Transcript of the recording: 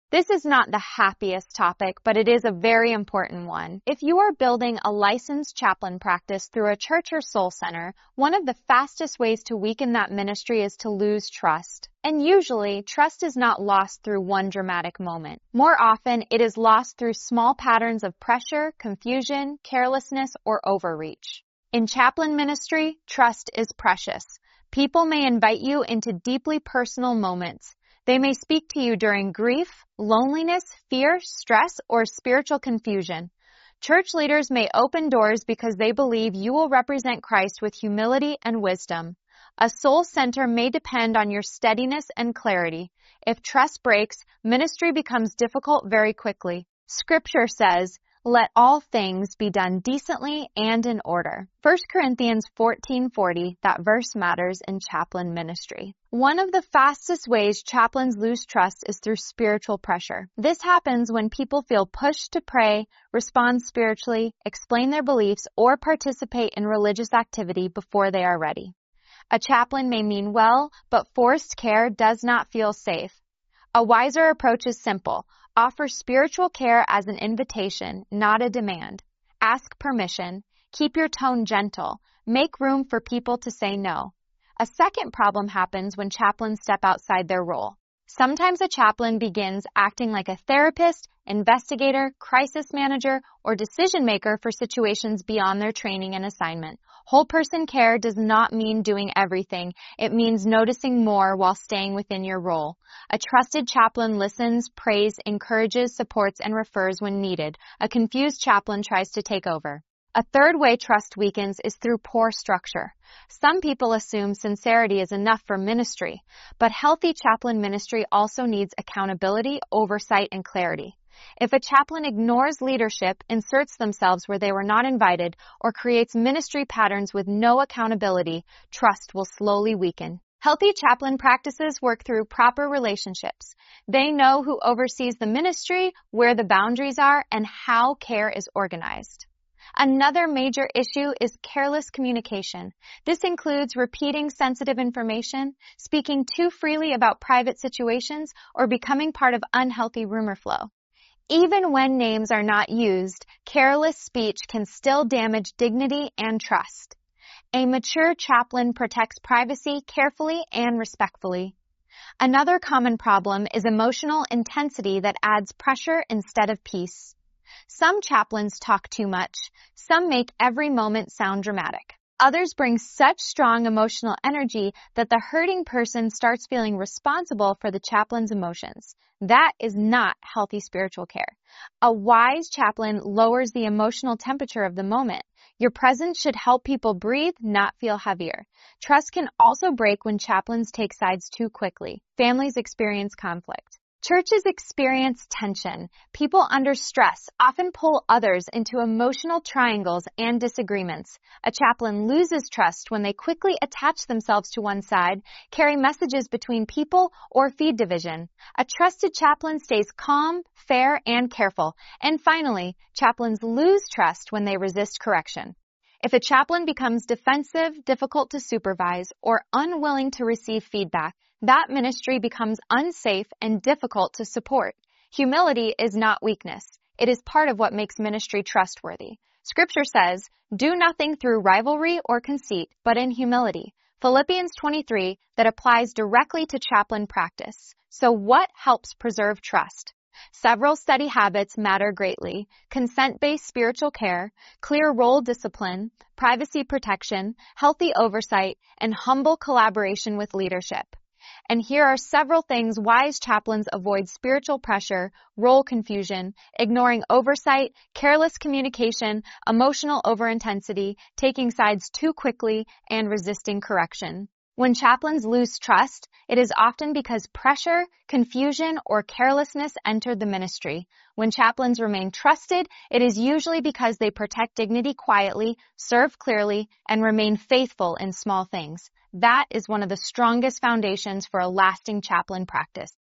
This is not the happiest topic, but it is a very important one. If you are building a licensed chaplain practice through a church or soul center, one of the fastest ways to weaken that ministry is to lose trust. And usually, trust is not lost through one dramatic moment. More often, it is lost through small patterns of pressure, confusion, carelessness, or overreach. In chaplain ministry, trust is precious. People may invite you into deeply personal moments. They may speak to you during grief, loneliness, fear, stress, or spiritual confusion. Church leaders may open doors because they believe you will represent Christ with humility and wisdom. A soul center may depend on your steadiness and clarity. If trust breaks, ministry becomes difficult very quickly. Scripture says, "Let all things be done decently and in order." 1 Corinthians 14:40, that verse matters in chaplain ministry. One of the fastest ways chaplains lose trust is through spiritual pressure. This happens when people feel pushed to pray, respond spiritually, explain their beliefs, or participate in religious activity before they are ready. A chaplain may mean well, but forced care does not feel safe. A wiser approach is simple. Offer spiritual care as an invitation, not a demand. Ask permission. Keep your tone gentle. Make room for people to say no. A second problem happens when chaplains step outside their role. Sometimes a chaplain begins acting like a therapist, investigator, crisis manager, or decision maker for situations beyond their training and assignment. Whole person care does not mean doing everything. It means noticing more while staying within your role. A trusted chaplain listens, prays, encourages, supports, and refers when needed. A confused chaplain tries to take over. A third way trust weakens is through poor structure. Some people assume sincerity is enough for ministry, but healthy chaplain ministry also needs accountability, oversight, and clarity. If a chaplain ignores leadership, inserts themselves where they were not invited, or creates ministry patterns with no accountability, trust will slowly weaken. Healthy chaplain practices work through proper relationships. They know who oversees the ministry, where the boundaries are, and how care is organized. Another major issue is careless communication. This includes repeating sensitive information, speaking too freely about private situations, or becoming part of unhealthy rumor flow. Even when names are not used, careless speech can still damage dignity and trust. A mature chaplain protects privacy carefully and respectfully. Another common problem is emotional intensity that adds pressure instead of peace. Some chaplains talk too much. Some make every moment sound dramatic. Others bring such strong emotional energy that the hurting person starts feeling responsible for the chaplain's emotions. That is not healthy spiritual care. A wise chaplain lowers the emotional temperature of the moment. Your presence should help people breathe, not feel heavier. Trust can also break when chaplains take sides too quickly. Families experience conflict. Churches experience tension. People under stress often pull others into emotional triangles and disagreements. A chaplain loses trust when they quickly attach themselves to one side, carry messages between people, or feed division. A trusted chaplain stays calm, fair, and careful. And finally, chaplains lose trust when they resist correction. If a chaplain becomes defensive, difficult to supervise, or unwilling to receive feedback, that ministry becomes unsafe and difficult to support. Humility is not weakness. It is part of what makes ministry trustworthy. Scripture says, "Do nothing through rivalry or conceit, but in humility." Philippians 23, that applies directly to chaplain practice. So what helps preserve trust? Several study habits matter greatly: consent-based spiritual care, clear role discipline, privacy protection, healthy oversight, and humble collaboration with leadership. And here are several things wise chaplains avoid: spiritual pressure, role confusion, ignoring oversight, careless communication, emotional overintensity, taking sides too quickly, and resisting correction. When chaplains lose trust, it is often because pressure, confusion, or carelessness entered the ministry. When chaplains remain trusted, it is usually because they protect dignity quietly, serve clearly, and remain faithful in small things. That is one of the strongest foundations for a lasting chaplain practice.